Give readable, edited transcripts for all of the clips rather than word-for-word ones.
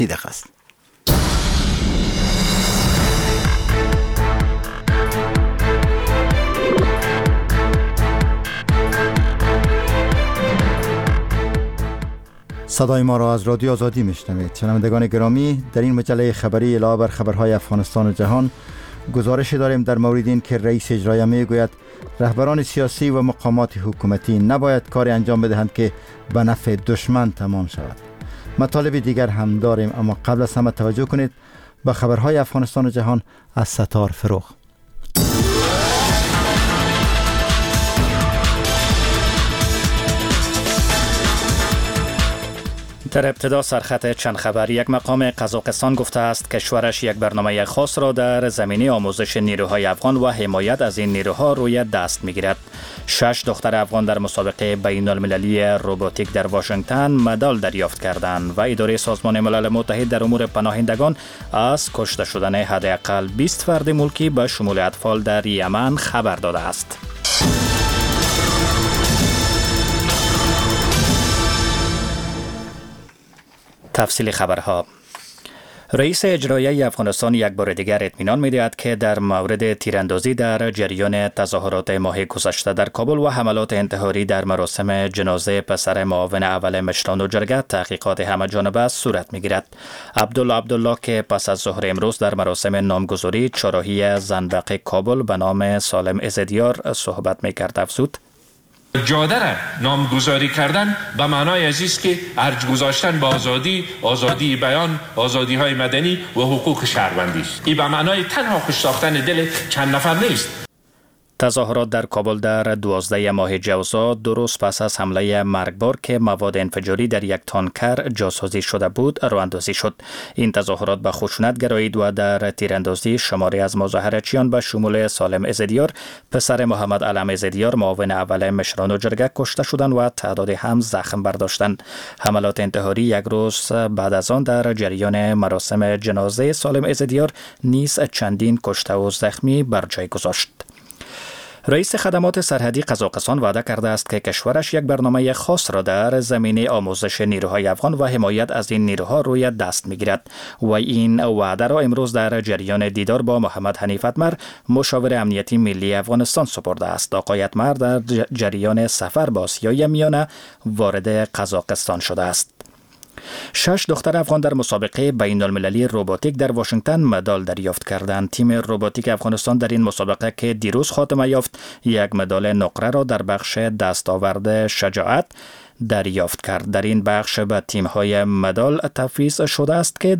دقیقه است. صدای ما را از رادیو آزادی میشنوید. شنوندگان گرامی، در این مجله خبری علاوه بر خبرهای افغانستان و جهان گزارش داریم در مورد این که رئیس اجرایی میگوید رهبران سیاسی و مقامات حکومتی نباید کاری انجام بدهند که به نفع دشمن تمام شود. مطالب دیگر هم داریم، اما قبل از همه توجه کنید به خبرهای افغانستان و جهان از ستار فروغ. در ابتدا سرخط چند خبر. یک مقام قزاقستان گفته است کشورش یک برنامه خاص را در زمینه آموزش نیروهای افغان و حمایت از این نیروها روی دست میگیرد. 6 دختر افغان در مسابقه بین المللی روباتیک در واشنگتن مدال دریافت کردند و اداره سازمان ملل متحد در امور پناهندگان از کشته شدن حداقل 20 فرد ملکی به شمول اطفال در یمن خبر داده است. تفصیل خبرها. رئیس اجرایی افغانستان یک بار دیگر اطمینان می‌دهد که در مورد تیراندازی در جریان تظاهرات ماه گذشته در کابل و حملات انتحاری در مراسم جنازه پسر معاون اول مشران و جرگه تحقیقات همه‌جانبه صورت می‌گیرد. عبدالله که پس از ظهر امروز در مراسم نامگذاری چهارراهی زنبق کابل به نام سالم عزدیار صحبت می‌کرد افزود: جاده را نامگذاری کردن به معنای است که ارج گذاشتن به آزادی بیان، آزادی های مدنی و حقوق شهروندی است. این به معنای تنها خوش ساختن دل چند نفر نیست. تظاهرات در کابل در 12 ماه جوزا، 2 روز پس از حمله مرگبار که مواد انفجاری در یک تانکر جاسازی شده بود، راه‌اندازی شد. این تظاهرات به خشونت گرایید و در تیراندازی شماری از مظاهرچیان به شمول سالم عزدیار پسر محمد علم عزدیار معاون اول مشران و جرگه کشته شدند و تعداد هم زخم برداشتند. حملات انتحاری یک روز بعد از آن در جریان مراسم جنازه سالم عزدیار نیز چندین کشته و زخمی بر جای گذاشت. رئیس خدمات سرحدی قزاقستان وعده کرده است که کشورش یک برنامه خاص را در زمینه آموزش نیروهای افغان و حمایت از این نیروها روی دست میگیرد و این وعده را امروز در جریان دیدار با محمد حنیف اتمر مشاور امنیتی ملی افغانستان سپرده است. آقای اتمر در جریان سفر به آسیای میانه وارد قزاقستان شده است. 6 دختر افغان در مسابقه بین المللی روباتیک در واشنگتن مدال دریافت کردند. تیم روباتیک افغانستان در این مسابقه که دیروز خاتمه یافت، یک مدال نقره را در بخش دستاورد شجاعت دریافت کرد. در این بخش به تیم‌های مدال تفویض شده است که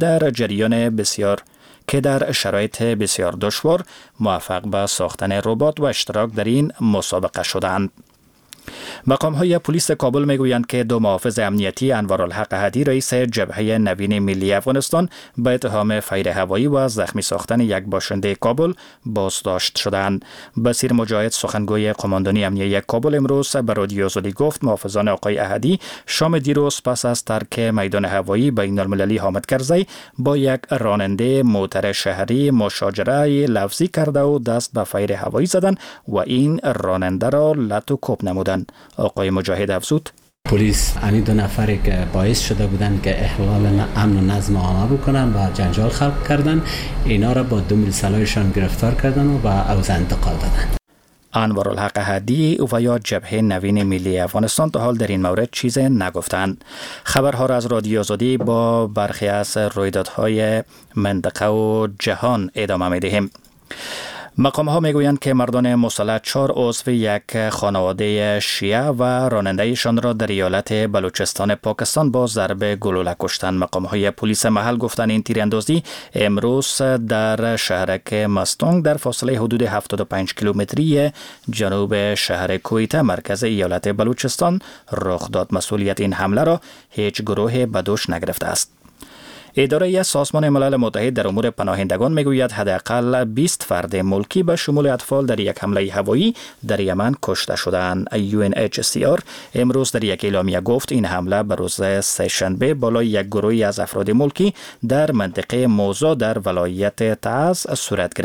در شرایط بسیار دشوار موفق به ساختن ربات و اشتراک در این مسابقه شدند. مقام‌های پلیس کابل میگویند که 2 محافظ امنیتی انوارالحق احدی رئیس جبهه نوین ملی افغانستان به اتهام فیر هوایی و زخمی ساختن یک باشنده کابل بازداشت شدند. بصیر مجاهد سخنگوی قماندانی امنیتی کابل امروز به رادیو آزادی گفت محافظان آقای احدی شام دیروز پس از ترک میدان هوایی بین المللی حامد کرزی با یک راننده موتر شهری مشاجره لفظی کرده و دست به فیر هوایی زدند و این راننده را لط و کوب نمودند. آقای مجاهد افزود: پلیس این 2 نفری که باعث شده بودند که اخلال امن و نظم عامه بکنن و جنجال خلق کردن، اینا را با 2 میلسلایشان گرفتار کردن و به حوزه انتقال دادن. انوارالحق احدی و یا جبهه نوین ملی افغانستان تا حال در این مورد چیز نگفتند. خبرها را از رادیو آزادی با برخی از رویدادهای منطقه و جهان ادامه می‌دهیم. مقام‌ها میگویند که مردان مسلح 4 عضو یک خانواده شیعه و راننده‌شان را در ایالت بلوچستان پاکستان با ضرب گلوله کشتند. مقام‌های پلیس محل گفتند این تیراندازی امروز در شهرک مستونگ در فاصله حدود 75 کیلومتری جنوب شهر کویته مرکز ایالت بلوچستان رخ داد. مسئولیت این حمله را هیچ گروه به دوش نگرفته است. اداره سازمان ملل متحد در امور پناهندگان میگوید حداقل 20 فرد ملکی به شمول اطفال در یک حمله هوایی در یمن کشته شدند. UNHCR امروز در یک اعلامیه گفت این حمله به روز سه‌شنبه بالای یک گروهی از افراد ملکی در منطقه موزا در ولایت تعز صورت گرفت.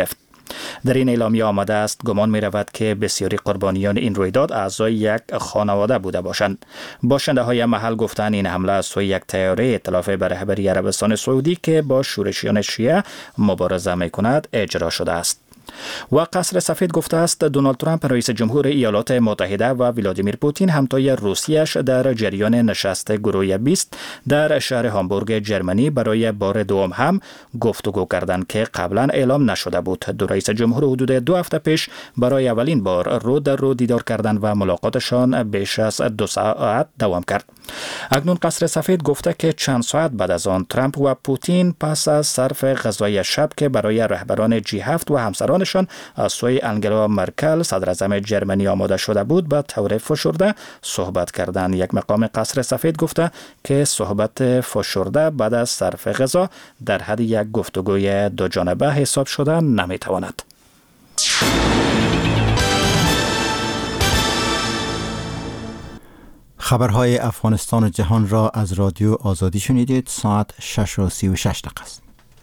در این اعلامیه آمده است گمان می رود که بسیاری قربانیان این رویداد اعضای یک خانواده بوده باشند. باشنده های محل گفتند این حمله از سوی یک طیاره ائتلاف به رهبری عربستان سعودی که با شورشیان شیعه مبارزه می کند اجرا شده است. و قصر سفید گفته است دونالد ترامپ رئیس جمهور ایالات متحده و ولادیمیر پوتین همتای روسیه‌اش در جریان نشست گروه 20 در شهر هامبورگ جرمنی برای بار دوم هم گفتگو کردند که قبلا اعلام نشده بود. دو رئیس جمهور حدود 2 هفته پیش برای اولین بار رو در رو دیدار کردند و ملاقاتشان بیش از 2 ساعت دوام کرد. اکنون قصر سفید گفته که چند ساعت بعد از آن ترامپ و پوتین پس از صرف غذای شب که برای رهبران G7 و همسرانشان از سوی انگلا مرکل صدر اعظم جرمنی آماده شده بود به طور فشرده صحبت کردند. یک مقام قصر سفید گفته که صحبت فشرده بعد از صرف غذا در حد یک گفتگوی دو جانبه حساب شده نمیتواند. خبرهای افغانستان و جهان را از رادیو آزادی شنیدید. ساعت 6:36 است.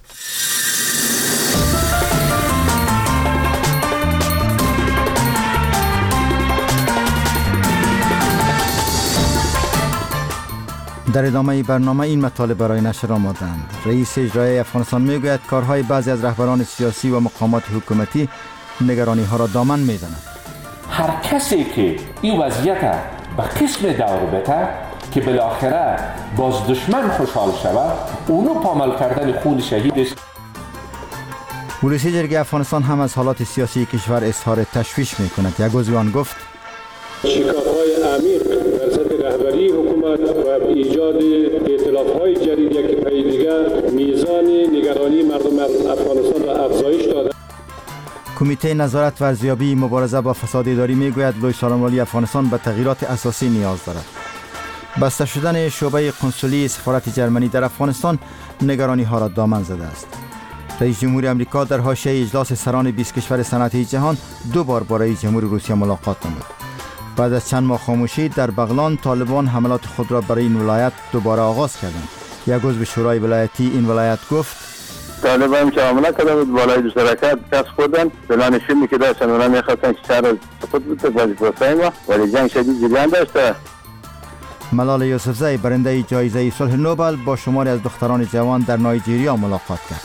در ادامه برنامه این مطالب برای نشر آمدند. رئیس اجرایی افغانستان میگوید کارهای بعضی از رهبران سیاسی و مقامات حکومتی نگرانی ها را دامن میزند. هر کسی که این وضعیت به قسم دور بده که بالاخره باز دشمن خوشحال شود اونو پامال کردن خون شهید است. ولسی جرگه افغانستان هم از حالات سیاسی کشور اظهار تشویش میکند. یک عضو آن گفت شکاف‌های عمیق در سطح رهبری حکومت و ایجاد ائتلاف‌های جدیدی که پای دیگر میزان نگرانی مردم افغانستان را افزایش داده. کمیته نظارت و ارزیابی مبارزه با فساد اداری میگوید لوی سالن‌والی افغانستان به تغییرات اساسی نیاز دارد. بسته شدن شعبه قنسولی سفارت جرمنی در افغانستان نگرانی ها را دامن زده است. رئیس جمهور امریکا در حاشیه اجلاس سران 20 کشور صنعتی جهان 2 بار با رئیس جمهور روسیه ملاقات نمود. بعد از چند ماه خاموشی در بغلان طالبان حملات خود را برای این ولایت دوباره آغاز کردند. یک عضو شورای ولایتی این ولایت گفت طالبان که حمله کرده بود بالای دو حرکت دست خوردن دلانشینی که داشتن اونا میخواستن که شهر از خود بود بازی پرسای ما ولی جنگ شدید جریان داشته. ملال یوسفزی برنده جایزه صلح نوبل با شماری از دختران جوان در نایجریا ملاقات کرد.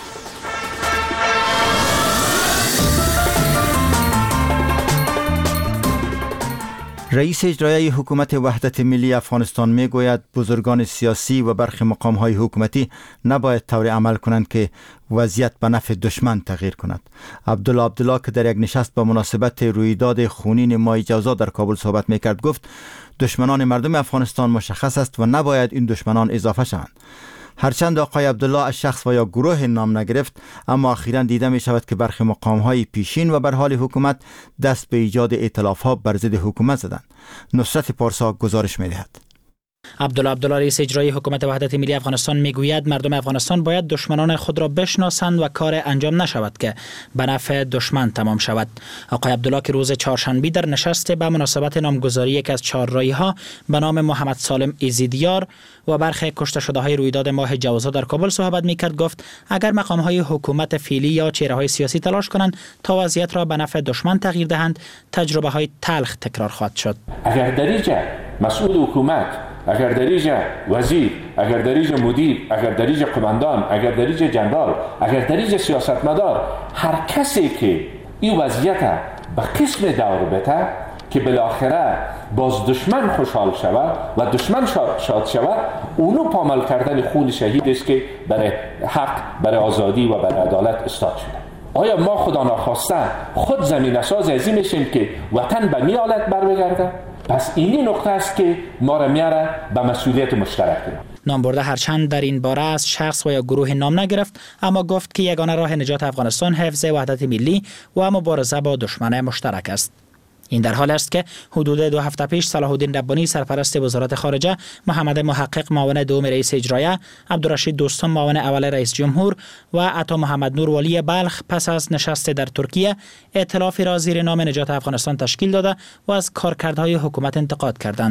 رئیس اجرایی حکومت وحدت ملی افغانستان میگوید بزرگان سیاسی و برخی مقام‌های حکومتی نباید طوری عمل کنند که وضعیت به نفع دشمن تغییر کند. عبدالله که در یک نشست با مناسبت رویداد خونین ماه جوزا در کابل صحبت میکرد گفت دشمنان مردم افغانستان مشخص است و نباید این دشمنان اضافه شوند. هرچند آقای عبدالله از شخص و یا گروه نام نگرفت، اما اخیراً دیده می شود که برخی مقام‌های پیشین و بر حال حکومت دست به ایجاد ائتلاف‌ها بر ضد حکومت زدند. نصرت پارسا گزارش می دهد. عبدالله رئیس اجرایی حکومت وحدت ملی افغانستان میگوید مردم افغانستان باید دشمنان خود را بشناسند و کار انجام نشود که به نفع دشمن تمام شود. آقای عبدالله که روز چهارشنبه در نشست به مناسبت نامگذاری یک از 4 راهی‌ها به نام محمد سالم ایزیدیار و برخی کشته شده های رویداد ماه جوزا در کابل صحبت میکرد گفت اگر مقام های حکومت فعلی یا چهره های سیاسی تلاش کنند تا وضعیت را به نفع دشمن تغییر دهند تجربه های تلخ تکرار خواهد شد. اگر در اینجا مسئول حکومت، اگر در اینجا وزیر، اگر در اینجا مدیر، اگر در اینجا قماندان، اگر در اینجا جنرال، اگر در اینجا سیاستمدار، هر کسی که این وضعیت به قسم دور بده که بالاخره باز دشمن خوشحال شود و دشمن شاد شود اونو پامال کردن خون شهید است که برای حق، برای آزادی و برای عدالت استاد شده. آیا ما خدا ناخواسته خود زمینه ساز ازی میشیم که وطن به می حالت برمیگرده؟ پس اینی نقطه است که ما را میاره به مسئولیت مشترک. نام برده هرچند در این باره از شخص و یا گروه نام نگرفت، اما گفت که یگانه راه نجات افغانستان حفظ وحدت ملی و مبارزه با دشمن مشترک است. این در حال است که حدود 2 هفته پیش صلاح الدین ربانی سرپرست وزارت خارجه، محمد محقق معاون دوم رئیس اجرایی، عبدالرشید دوستم معاون اول رئیس جمهور و عطا محمد نور والی بلخ پس از نشست در ترکیه ائتلافی را زیر نام نجات افغانستان تشکیل داده و از کارکردهای حکومت انتقاد کردند.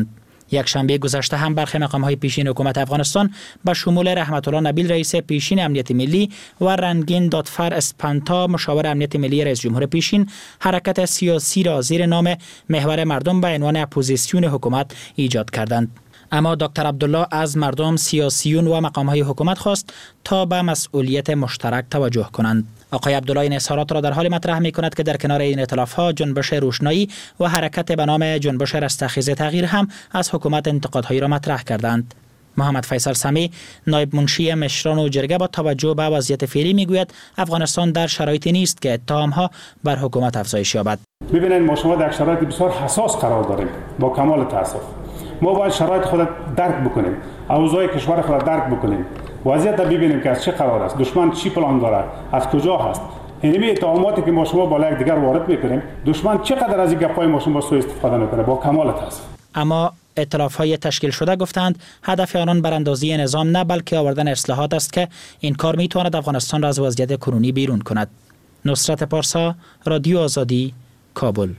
یک شنبه گذشته هم برخی مقام‌های پیشین حکومت افغانستان به شمول رحمت الله نبیل رئیس پیشین امنیت ملی و رنگین دادفر اسپانتا مشاور امنیت ملی رئیس جمهور پیشین حرکت سیاسی را زیر نام محور مردم به عنوان اپوزیسیون حکومت ایجاد کردند. اما دکتر عبدالله از مردم، سیاسیون و مقام‌های حکومت خواست تا به مسئولیت مشترک توجه کنند. آقای عبدالله این اظهارات را در حال مطرح می‌کند که در کنار این ائتلاف‌ها جنبش روشنایی و حرکت به نام جنبش رستخیز تغییر هم از حکومت انتقادهایی را مطرح کردند. محمد فیصل سمی نایب منشی مشران و جرگه با توجه به وضعیت فعلی میگوید افغانستان در شرایطی نیست که اتهام‌ها بر حکومت افزایش یابد. ببینید ما شما در شرایط بسیار حساس قرار داریم. با کمال تأسف ما باید شرایط خود درک بکنیم، اوضاع کشور خود درک بکنیم، وضعیت را ببینیم که از چه قرار است، دشمن چی پلان داره، از کجا هست. اینمی اتهاماتی که ما شما با یک دیگر وارد میکنیم، دشمن چقدر از این گپای ما شما سوء استفاده میکنه. با کمال تأسف. اما ائتلاف‌های تشکیل شده گفتند هدف آنان براندازی نظام نه بلکه آوردن اصلاحات است که این کار میتواند افغانستان را از وضعیت کنونی بیرون کند. نصرت پارسا، رادیو آزادی، کابل.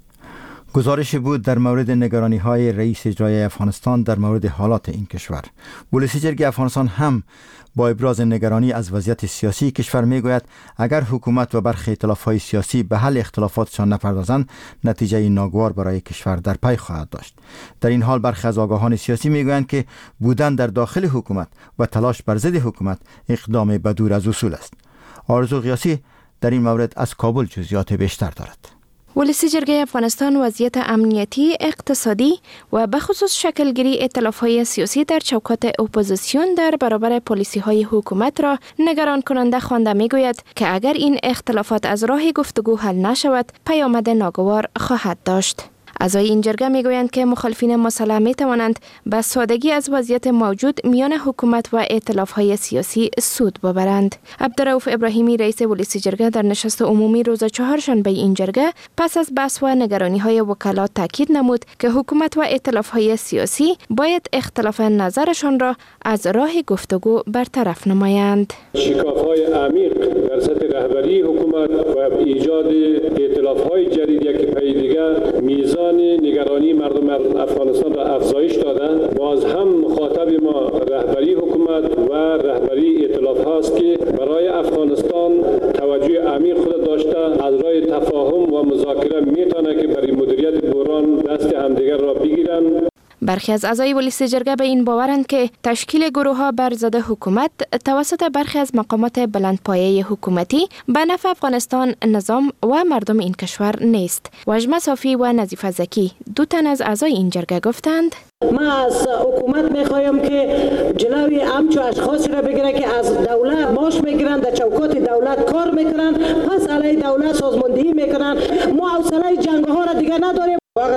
گزارشی بود در مورد نگرانی‌های رئیس اجرایی افغانستان در مورد حالات این کشور. پلیس جرگه افغانستان هم با ابراز نگرانی از وضعیت سیاسی کشور میگوید اگر حکومت و برخی ائتلاف‌های سیاسی به حل اختلافاتشان نپردازند نتیجه ناگوار برای کشور در پی خواهد داشت. در این حال برخی از آگاهان سیاسی میگویند که بودن در داخل حکومت و تلاش بر ضد حکومت اقدام بدور از اصول است. آرزو قیاسی در این مورد از کابل جزئیات بیشتر دارد. ولسی جرگه افغانستان وضعیت امنیتی، اقتصادی و به خصوص شکلگیری ائتلاف‌های سیاسی در چوکات اپوزیسیون در برابر پالیسی‌های حکومت را نگران کننده خوانده می‌گوید که اگر این اختلافات از راه گفتگو حل نشود، پیامد ناگوار خواهد داشت. اعضای این جرگه میگویند که مخالفین مسلح می توانند به سادگی از وضعیت موجود میان حکومت و ائتلاف‌های سیاسی سود ببرند. عبدالرؤوف ابراهیمی رئیس ولسی جرگه در نشست عمومی روز چهارشنبه این جرگه پس از بحث و نگرانی‌های وکلا تاکید نمود که حکومت و ائتلاف‌های سیاسی باید اختلاف نظرشان را از راه گفتگو برطرف نمایند. شکاف‌های عمیق در سطح رهبری حکومت و ایجاد ائتلاف‌های جدیدی که پی دیگر میزان نگرانی مردم افغانستان را افزایش دادند. باز هم مخاطب ما رهبری حکومت و رهبری ائتلاف هاست که برای افغانستان توجه عمیق خود داشته از راه تفاهم و مذاکره میتونه که برای مدیریت بحران دست همدیگر را بگیرند. برخی از اعضای ولسی جرگه به این باورند که تشکیل گروه‌ها بر ضد حکومت توسط برخی از مقامات بلندپایه حکومتی به نفع افغانستان، نظام و مردم این کشور نیست. وجمه صافی و نظیفه زکی دو تن از اعضای این جرگه گفتند ما از حکومت میخوایم که جلوی همچو اشخاصی را بگیره که از دولت معاش میگیرن، در چوکات دولت کار میکنن، پس علیه دولت سازماندهی میکنن. ما حوصله جنگ ها را دیگه نداریم.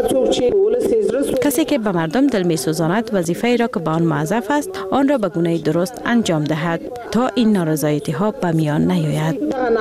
کسی که به مردم دل می‌سوزاند وظیفه‌ای را که به آن موظف است آن را به گونه درست انجام دهد تا این نارضایتی‌ها به میان نیاید.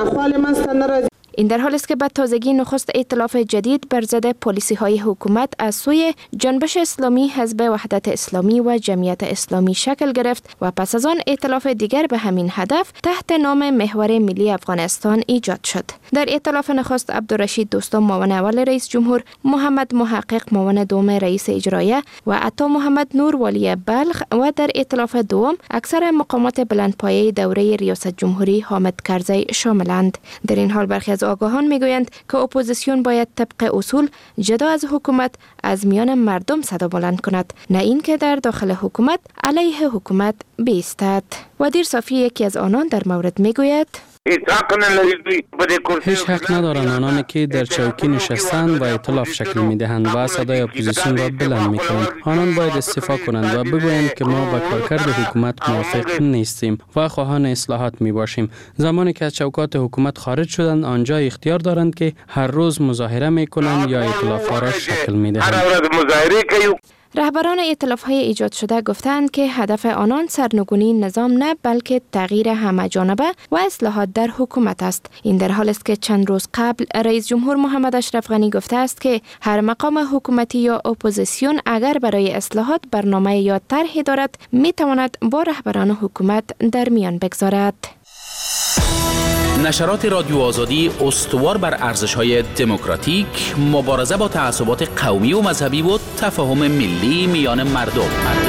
این در حالی است که به تازگی نخست ائتلاف جدید بر ضد پالیسی‌های حکومت از سوی جنبش اسلامی، حزب وحدت اسلامی و جمعیت اسلامی شکل گرفت و پس از آن ائتلاف دیگر به همین هدف تحت نام محور ملی افغانستان ایجاد شد. در ائتلاف نخست عبدالرشید دوستم معاون اول رئیس جمهور، محمد محقق معاون دوم رئیس اجرایه و عطا محمد نور والی بلخ و در ائتلاف دوم اکثر مقامات بلندپایه دوره ریاست جمهوری حامد کرزی شاملند. در این حال برخی از آگاهان میگویند که اپوزیسیون باید طبق اصول جدا از حکومت از میان مردم صدا بلند کند، نه اینکه در داخل حکومت علیه حکومت بایستد. ودیر صافی یکی از آنان در مورد میگوید هیچ حق ندارند آنانی که در چوکی نشستند و ائتلاف شکل میدهند و صدای اپوزیسیون را بلند میکنند. آنان باید استعفا کنند و بگویند که ما با کارکرد حکومت موافق نیستیم و خواهان اصلاحات میباشیم. زمانی که از چوکات حکومت خارج شدند آنجا اختیار دارند که هر روز مظاهره میکنند یا ائتلاف‌ها را شکل میدهند. رهبران ائتلاف‌های ایجاد شده گفتند که هدف آنان سرنگونی نظام نه بلکه تغییر همه‌جانبه و اصلاحات در حکومت است. این در حالی است که چند روز قبل رئیس جمهور محمد اشرف غنی گفته است که هر مقام حکومتی یا اپوزیسیون اگر برای اصلاحات برنامه یا طرحی دارد میتواند با رهبران حکومت در میان بگذارد. نشرات رادیو آزادی استوار بر ارزش‌های دموکراتیک، مبارزه با تعصبات قومی و مذهبی و تفاهم ملی میان مردم.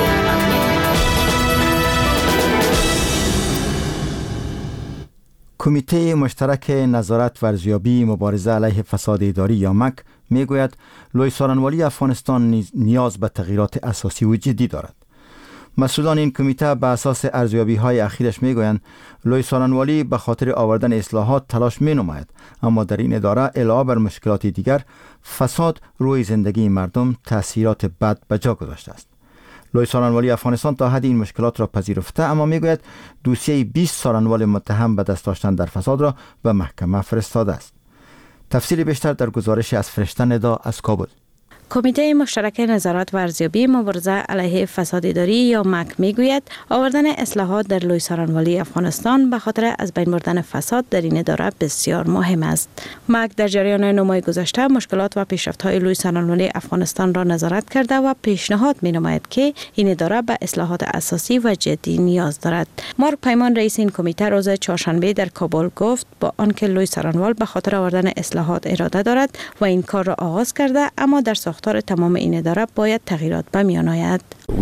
کمیته مشترک نظارت و ارزیابی مبارزه علیه فساد اداری یا مک میگوید لوی سارنوالی افغانستان نیاز به تغییرات اساسی و جدی دارد. مسئولان این کمیته به اساس ارزیابی های اخیرش میگویند لوی سارنوالی به خاطر آوردن اصلاحات تلاش می نماید، اما در این اداره علاوه بر مشکلات دیگر فساد روی زندگی مردم تاثیرات بد به جا گذاشته است. لوی سارنوالی افغانستان تا حد این مشکلات را پذیرفته، اما میگوید دوسیه 20 سارنوال متهم به دست داشتن در فساد را به محکمه فرستاده است. تفصیل بیشتر در گزارش از فرشته ندا از کابل. کمیته مشترک نظارت و ارزیابی مبارزه علیه فساد اداری یا مک میگوید آوردن اصلاحات در لوی سارنوالی افغانستان به خاطر از بین بردن فساد در این اداره بسیار مهم است. مک در جریان 9 ماه گذشته مشکلات و پیشرفت‌های لوی سارنوالی افغانستان را نظارت کرده و پیشنهاد می‌نماید که این اداره به اصلاحات اساسی و جدی نیاز دارد. مارک پیمان رئیس این کمیته روز چهارشنبه در کابل گفت با آنکه لوی سارنوال به خاطر آوردن اصلاحات اراده دارد و این کار را آغاز کرده، اما در ساختار تمام این اداره باید تغییرات به میان آید.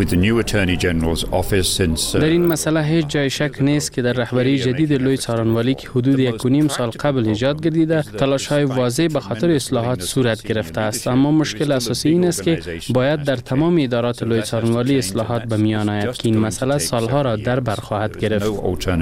در این مسئله هیچ جای شک نیست که در رهبری جدید لوی سارنوالی که حدود 1.5 سال قبل ایجاد گردیده تلاش‌های واضح به خاطر اصلاحات صورت گرفته است، اما مشکل اساسی این است که باید در تمام ادارات لوی سارنوالی اصلاحات به میان آید که این مسئله سالها را در بر خواهد گرفت.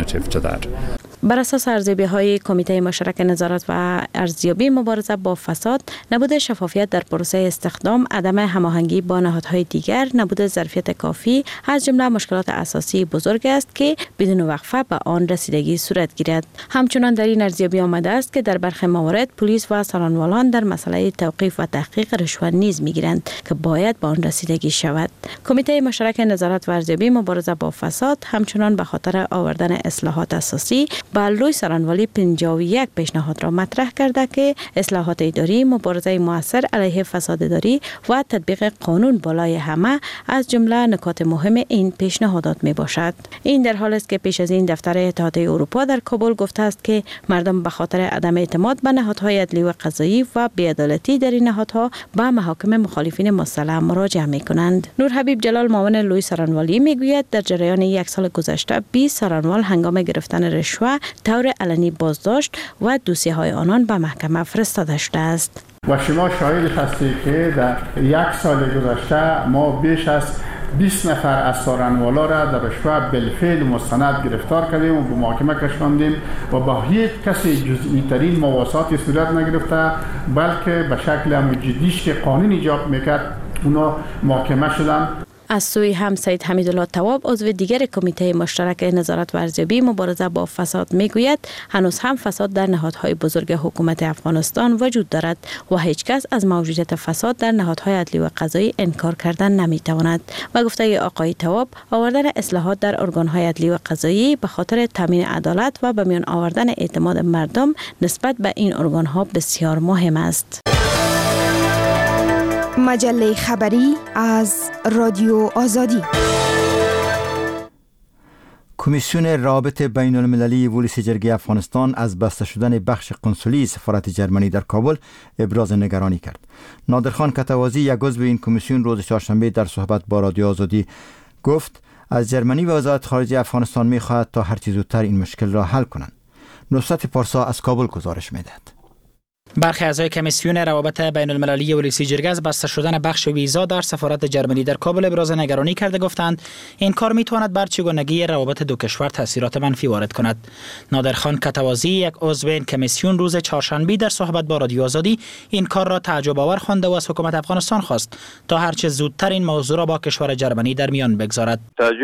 بر اساس ارزیابی‌های کمیته مشترک نظارت و ارزیابی مبارزه با فساد، نبود شفافیت در پروسه استخدام، عدم هماهنگی با نهادهای دیگر، نبود ظرفیت کافی از جمله مشکلات اساسی بزرگ است که بدون وقفه به آن رسیدگی صورت گیرد. همچنان در این ارزیابی آمده است که در برخی موارد پلیس و سارنوالان در مسئله توقیف و تحقیق رشوه نیز می‌گیرند که باید به آن رسیدگی شود. کمیته مشترک نظارت و ارزیابی مبارزه با فساد همچنان به خاطر آوردن اصلاحات اساسی با لوی سارنوالی 51 پیشنهاد را مطرح کرده که اصلاحات اداری، مبارزه مؤثر علیه فساد اداری و تطبیق قانون بالای همه از جمله نکات مهم این پیشنهادات می باشد. این در حالی است که پیش از این دفتر اتحادیه اروپا در کابل گفته است که مردم به خاطر عدم اعتماد به نهادهای عدلی و قضایی و بی‌عدالتی در این نهادها به محاکم مخالفین مسلح مراجعه می کنند. نور حبیب جلال معاون لوی سارنوالی می گوید در جریان 1 سال گذشته 20 سارنوال هنگام گرفتن رشوه طور علنی بازداشت و دوسیه‌های آنان به محکمه فرستاده شده است. و شما شاهد هستید که در 1 سال گذشته ما بیش از 20 نفر از سارنوالا را در رشوه بالفعل مستند گرفتار کردیم و به محاکمه کشاندیم و با هیچ کسی جزئی ترین مواساتی صورت نگرفته، بلکه به شکل جدیش که قانون ایجاب میکرد اونا محاکمه شدند. از سوی هم سید حمیدالله تواب عضو دیگر کمیته مشترک نظارت و ارزیابی مبارزه با فساد میگوید هنوز هم فساد در نهادهای بزرگ حکومت افغانستان وجود دارد و هیچ کس از موجودیت فساد در نهادهای عدلی و قضایی انکار کردن نمیتواند. و گفته آقای تواب آوردن اصلاحات در ارگانهای عدلی و قضایی به خاطر تامین عدالت و به میان آوردن اعتماد مردم نسبت به این ارگانها بسیار مهم است. مجله خبری از رادیو آزادی. کمیسیون روابط بین المللی ولس جرگه افغانستان از بسته شدن بخش قنسولی سفارت جرمنی در کابل ابراز نگرانی کرد. نادرخان کتوازی یک عضو این کمیسیون روز چهارشنبه در صحبت با رادیو آزادی گفت از جرمنی و وزارت خارجه افغانستان می‌خواهد تا هر چه زودتر این مشکل را حل کنند. نصرت پارسا از کابل گزارش می‌دهد. برخی اعضای کمیسیون روابط بین المللی ولسی جرگه از بسته شدن بخش ویزا در سفارت جرمنی در کابل ابراز نگرانی کرده گفتند این کار میتواند بر چگونگی روابط دو کشور تاثیرات منفی وارد کند. نادرخان کتوازی یک عضو این کمیسیون روز چهارشنبه در صحبت با رادیو آزادی این کار را تعجب آور خوانده و از حکومت افغانستان خواست تا هر چه زودتر این موضوع را با کشور جرمنی در میان بگذارد.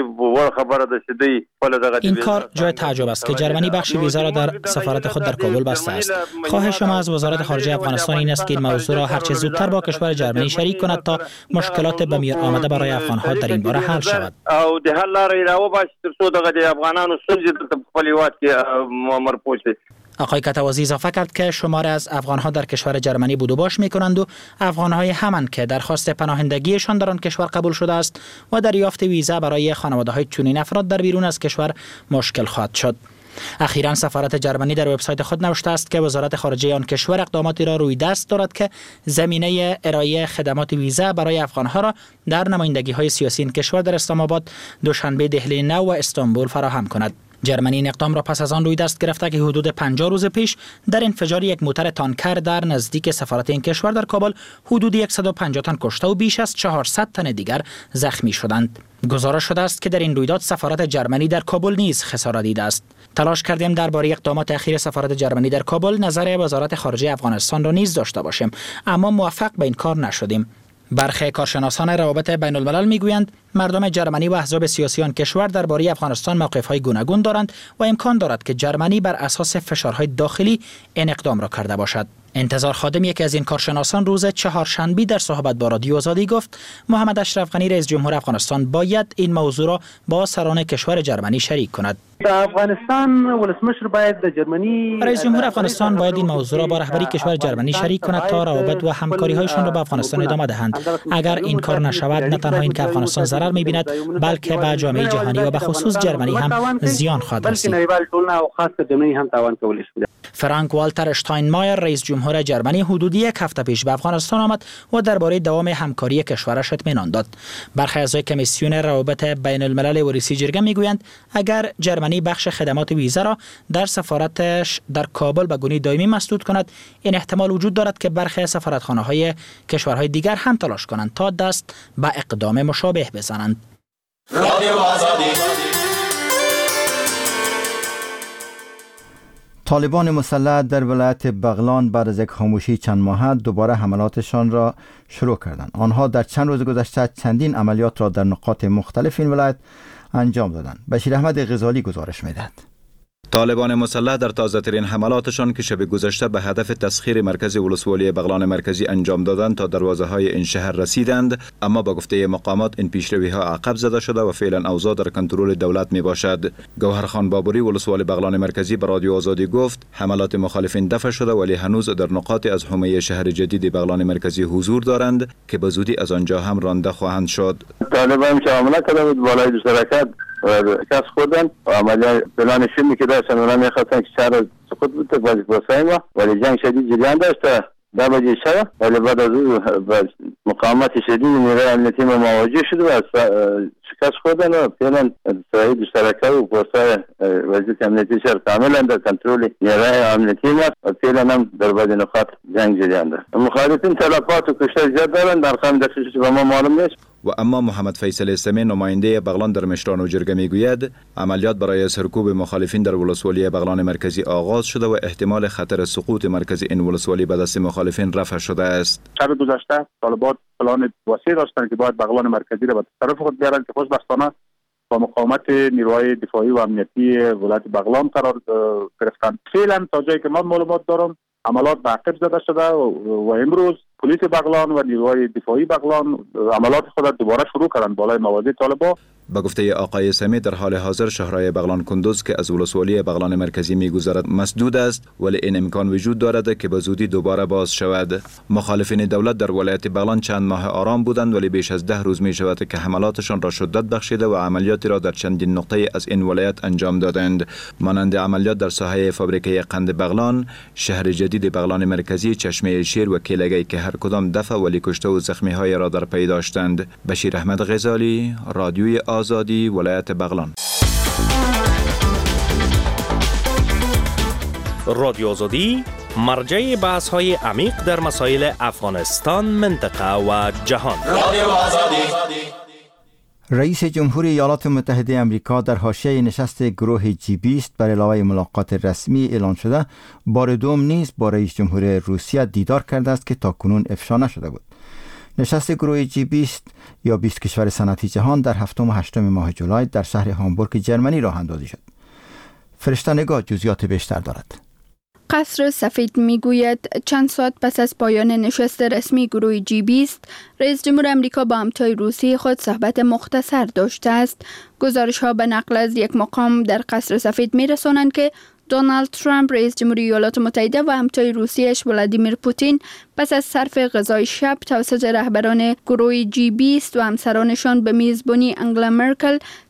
این کار جای تعجب است که جرمنی بخش ویزا را در سفارت خود در کابل بسته است. خواهش ما از وزارت خارجه افغانستان این است که این موضوع را هر چه زودتر با کشور جرمنی شریک کند تا مشکلات به میان آمده برای افغان‌ها در این باره حل شود. او د حل لارې راوباسي ترڅو د افغانانو ستونزې په خپل هیواد کې مرپوچ شي. آقای کتوازی اضافه کرد که شمار از افغان‌ها در کشور جرمنی بود و باش می‌کنند و افغان‌های همان که درخواست پناهندگیشان در آن کشور قبول شده است و دریافت ویزا برای خانواده‌های چنین افراد در بیرون از کشور مشکل خواهد شد. اخیراً سفارت جرمنی در وبسایت خود نوشته است که وزارت خارجه آن کشور اقداماتی را روی دست دارد که زمینه ارائه خدمات ویزا برای افغانها را در نمایندگی‌های سیاسی این کشور در اسلام آباد، دوشنبه، دهلی نو و استانبول فراهم کند. جرمنی این اقدام را پس از آن روی دست گرفته که حدود 50 روز پیش در انفجار یک موتر تانکر در نزدیک سفارت این کشور در کابل حدود 150 تن کشته و بیش از 400 تن دیگر زخمی شدند. گزارش شده است که در این رویداد سفارت جرمنی در کابل نیز خسارت دیده است. تلاش کردیم درباره اقدامات اخیر سفارت جرمنی در کابل نظر وزارت خارجه افغانستان را نیز داشته باشیم، اما موفق به این کار نشدیم. برخی کارشناسان روابط بین الملل میگویند مردم جرمنی و احزاب سیاسی آن کشور درباره افغانستان موقف‌های گوناگون دارند و امکان دارد که جرمنی بر اساس فشارهای داخلی این اقدام را کرده باشد. انتظار خادم، یکی از این کارشناسان، روز چهارشنبه در صحبت با رادیو آزادی گفت محمد اشرف غنی رئیس جمهور افغانستان باید این موضوع را با سران کشور جرمنی شریک کند. افغانستان ولسمشر باید د جرمنی رئیس جمهور افغانستان باید این موضوع را با رهبری کشور جرمنی شریک کند تا روابط و همکاری‌هایشان را با افغانستان ادامه دهند. اگر این کار نشود، نه تنها این که افغانستان ضرر می‌بیند، بلکه به جامعه جهانی و به خصوص جرمنی هم زیان خواهد رسید. فرانک والتر اشتاینمایر رئیس جمهور جرمنی حدود یک هفته پیش به افغانستان آمد و درباره دوام همکاری کشورش اطمینان داد. برخی اعضای کمیسیون روابط بین الملل وریسی جرگه میگویند اگر جرمنی بخش خدمات ویزا را در سفارتش در کابل به گونه دائمی مسدود کند، این احتمال وجود دارد که برخی سفارتخانه‌های کشورهای دیگر هم تلاش کنند تا دست به اقدام مشابه بزنند. طالبان مسلح در ولایت بغلان بعد از یک خاموشی چند ماهه دوباره حملاتشان را شروع کردند. آنها در چند روز گذشته چندین عملیات را در نقاط مختلف این ولایت انجام دادند. بشیر احمد غزالی گزارش می‌دهد. طالبان مسلح در تازه‌ترین حملاتشان که شب گذشته به هدف تسخیر مرکز ولسوالی بغلان مرکزی انجام دادند تا دروازه‌های این شهر رسیدند، اما با گفته مقامات این پیشروی‌ها عقب زده شده و فعلا اوضاع در کنترل دولت میباشد. گوهرخان بابوری ولسوالی بغلان مرکزی به رادیو آزادی گفت حملات مخالفین دفع شده ولی هنوز در نقاط از حومه شهر جدید بغلان مرکزی حضور دارند که به زودی از آنجا هم رانده خواهند شد. طالبان که حمله کرده بود بالای دو حرکت کس خوردن و عملیات پلانشون که داشتن اونا میخواستن که شهر سقوط بده وظیفه ما، ولی جنگ شدید جریان داشته 10 بجه شب، ولی بعد از اون مقاومت شدید نیروی امنیتی ما مواجه شد و شکست خوردن و فعلا سرای مشترکه و پستای وزارت امنیتی شهر کاملا در کنترل نیروی امنیتی است و فعلا هم در بعضی نقاط جنگ جریان داشت. مخالفین تلفات و کشته زیاد دارند، ارقام دقیقش به ما معلوم نیست. و اما محمد فیصل سمی نماینده بغلان در مشران و جرگه میگوید عملیات برای سرکوب مخالفین در ولسوالی بغلان مرکزی آغاز شده و احتمال خطر سقوط مرکز این ولسوالی به دست مخالفین رفع شده است. شب گذشته طالبان پلان وسیع داشتند که باید بغلان مرکزی را به تصرف خود بیارند که خوشبختانه با مقاومت نیروهای دفاعی و امنیتی ولایت بغلان قرار گرفتند. فعلا تا جایی که من معلومات دارم عملیات به عقب زده شده و امروز پلیس بغلان و نیروهای دفاعی بغلان عملیات خود دوباره شروع کردند بالای مواضع طالبان. با گفته آقای سمی در حال حاضر شهرهای بغلان کندوز که از ولسوالی بغلان مرکزی میگذرد مسدود است، ولی این امکان وجود دارد که به زودی دوباره باز شود. مخالفین دولت در ولایت بغلان چند ماه آرام بودند ولی بیش از 10 روز می شود که حملاتشان را شدت بخشیده و عملیاتی را در چندین نقطه از این ولایت انجام دادند، مانند عملیات در ساحه فابریکه قند بغلان، شهر جدید بغلان مرکزی، چشمه شیر و کیلگی که هر کدام دفع ولی کشته و زخمی های را در پی داشتند. بشیر احمد غزالی، رادیوی آزادی، ولایت بغلان. رادیو آزادی مرجع بحث های عمیق در مسائل افغانستان، منطقه و جهان. رئیس جمهوری ایالات متحده آمریکا در حاشیه نشست گروه G20 بر علاوه ملاقات رسمی اعلان شده بار دوم نیز با رئیس جمهور روسیه دیدار کرده است که تاکنون افشا نشده بود. نشست گروه G20 یا 20 کشور صنعتی جهان در 7 و 8 ماه جولای در شهر هامبورگ جرمنی راه اندازی شد. فرشته نگاه جزئیات بیشتر دارد. قصر سفید میگوید چند ساعت پس از پایان نشست رسمی گروه G20 رئیس جمهور آمریکا با همتای روسی خود صحبت مختصر داشته است. گزارش ها به نقل از یک مقام در قصر سفید میرسانند که دونالد ترامپ رئیس جمهوری ایالات متحده و همتای روسیش ولادیمیر پوتین پس از صرف غذای شب توسط رهبران گروه G20 و همسرانشان به میزبانی انگلا مرکل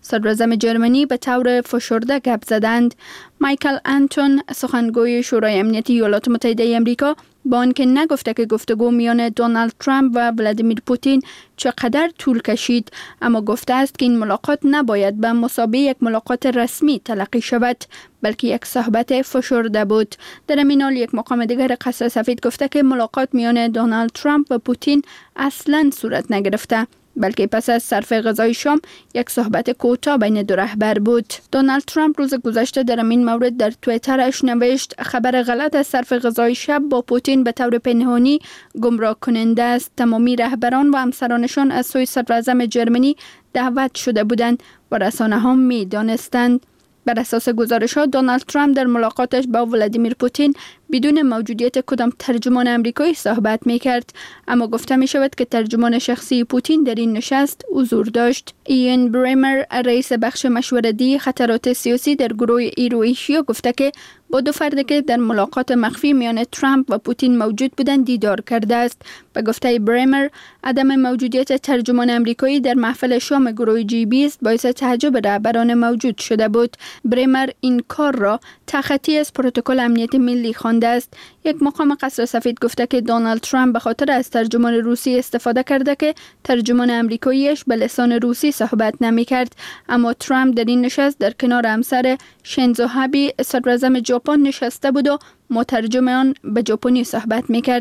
صدراعظم جرمنی به طور فشرده گپ زدند. مایکل انتون سخنگوی شورای امنیتی ایالات متحده آمریکا با آنکه نگفته که گفتگو میان دونالد ترامپ و ولادیمیر پوتین چقدر طول کشید، اما گفته است که این ملاقات نباید به مثابه یک ملاقات رسمی تلقی شود، بلکه یک صحبت فشرده بود. در این حال یک مقام دیگر قصر سفید گفته که ملاقات میان دونالد ترامپ و پوتین اصلاً صورت نگرفته، بلکه پس از صرف غذای شام یک صحبت کوتاه بین دو رهبر بود. دونالد ترامپ روز گذشته در این مورد در توییترش نوشت خبر غلط از صرف غذای شب با پوتین به طور پنهانی گمراه کننده است. تمامی رهبران و همسرانشان از سوی صدراعظم جرمنی دعوت شده بودند و رسانه ها می دانستند. بر اساس گزارش‌ها دونالد ترامپ در ملاقاتش با ولادیمیر پوتین بدون موجودیت کدام ترجمان آمریکایی صحبت می‌کرد، اما گفته می‌شود که ترجمان شخصی پوتین در این نشست حضور داشت. ایان بریمر رئیس بخش مشورتی خطرات سیاسی در گروه ایرو ایشیا گفته که با دو فرد که در ملاقات مخفی میان ترامپ و پوتین موجود بودند دیدار کرده است. به گفته بریمر عدم موجودیت ترجمان آمریکایی در محفل شام گروه G20 باعث تعجب رهبران موجود شده بود. بریمر این کار را تخطی از پروتکل امنیت ملی خوانده است. یک مقام قصر سفید گفته که دونالد ترامپ به خاطر از ترجمان روسی استفاده کرده که ترجمان آمریکاییش به لسان روسی صحبت نمی‌کرد، اما ترامپ در این نشست در کنار همسر شینزو آبه صدراعظم ژاپن نشسته بود و مترجم آن به ژاپنی صحبت می‌کرد.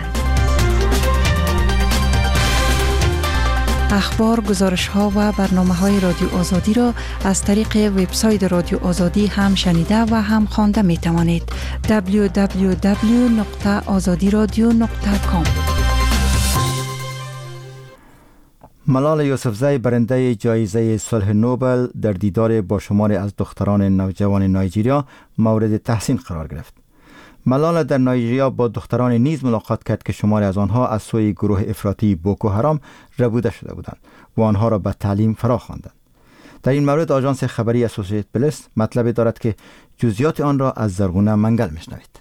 اخبار، گزارش‌ها و برنامه‌های رادیو آزادی را از طریق وبسایت رادیو آزادی هم شنیده و هم خوانده می‌توانید. www.azadiradio.com. ملال یوسفزی برنده جایزه صلح نوبل در دیدار با شماری از دختران نوجوان نایجیریا مورد تحسین قرار گرفت. ملال در نایجیریا با دختران نیز ملاقات کرد که شماری از آنها از سوی گروه افراطی بوکو حرام ربوده شده بودند و آنها را به تعلیم فراخواندند. در این مورد آژانس خبری اسوسییتد پرس مطلب دارد که جزئیات آن را از زرغونه منگل میشنوید.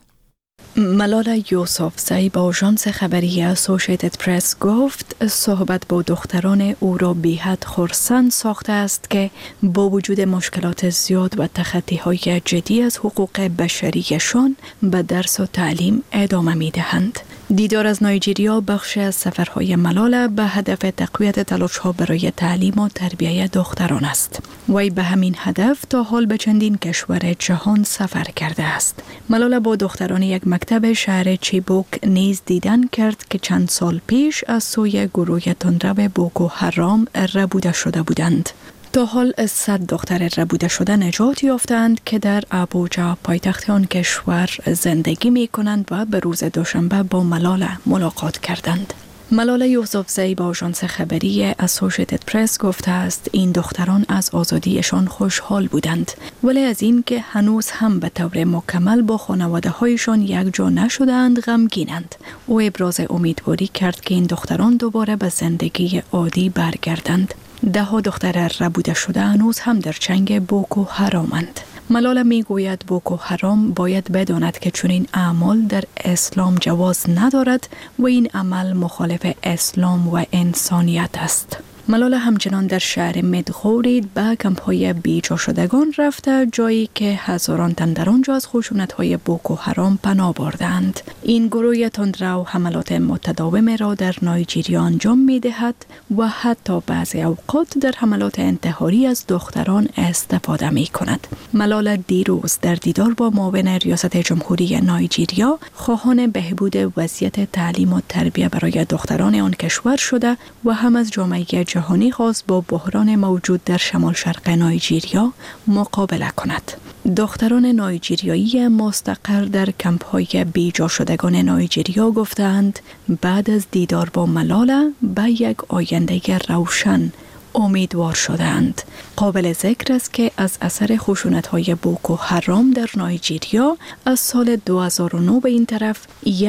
ملال یوسفزی با آژانس خبری اسوسییتد پرس گفت صحبت با دختران او را بی‌حد خرسند ساخته است که با وجود مشکلات زیاد و تخطی‌های جدی از حقوق بشریشان به درس و تعلیم ادامه می‌دهند. دیدار از نایجیریا بخش از سفرهای ملال به هدف تقویت تلاش‌ها برای تعلیم و تربیت دختران است. وی به همین هدف تا حال به چندین کشور جهان سفر کرده است. ملال با دختران یک مکتب شهر چیبوک نیز دیدن کرد که چند سال پیش از سوی گروه تندرو بوکو حرام ربوده شده بودند. تا حال 100 دختر ربوده شده نجات یافتند که در ابوجا پایتخت آن کشور زندگی می کنند و به روز دوشنبه با ملال ملاقات کردند. ملال یوسفزی با آژانس خبری اسوسییتد پرس گفته است این دختران از آزادیشان خوشحال بودند، ولی از این که هنوز هم به طور مکمل با خانواده هایشان یک جا نشدند غمگینند. او ابراز امیدواری کرد که این دختران دوباره به زندگی عادی برگردند. 10 دختر ربوده شده هنوز هم در چنگ بوکو حرامند. ملال می گوید بوکو حرام باید بداند که چنین اعمال در اسلام جواز ندارد و این عمل مخالف اسلام و انسانیت است. ملال همچنان در شهر مدغوری به کمپ‌های بیجا شدگان رفته، جایی که هزاران تن در آنجا از خشونت‌های بوکو حرام پناه بردند. این گروه تندرو حملات متداوم را در نایجیریا انجام می‌دهد و حتی بعضی اوقات در حملات انتحاری از دختران استفاده می‌کند. ملال دیروز در دیدار با معاون ریاست جمهوری نایجیریا خواهان بهبود وضعیت تعلیم و تربیت برای دختران آن کشور شده و هم از جامعه جهانی خواست با بحران موجود در شمال شرق نایجیریا مقابله کند. دختران نایجیریایی مستقر در کمپ‌های بیجا شدگان نایجیریا گفتند بعد از دیدار با ملال به یک آینده روشن امیدوار شدند. قابل ذکر است که از اثر خشونت‌های بوکو حرام در نایجیریا از سال 2009 به این طرف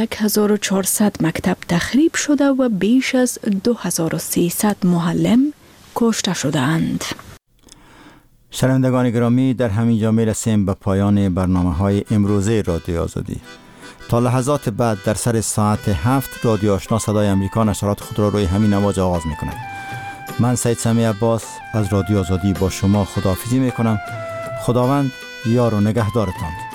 1400 مکتب تخریب شده و بیش از 2300 معلم کشته شدند. شنوندگان گرامی، در همین جا می‌رسیم به پایان برنامه‌های امروزه رادیو آزادی. تا لحظات بعد در سر ساعت 7 رادیو آشنا صدای امریکا نشرات خود را روی همین امواج آغاز می‌کند. من سید سمی عباس از رادیو آزادی با شما خداحافظی میکنم. خداوند یار و نگهدارتان.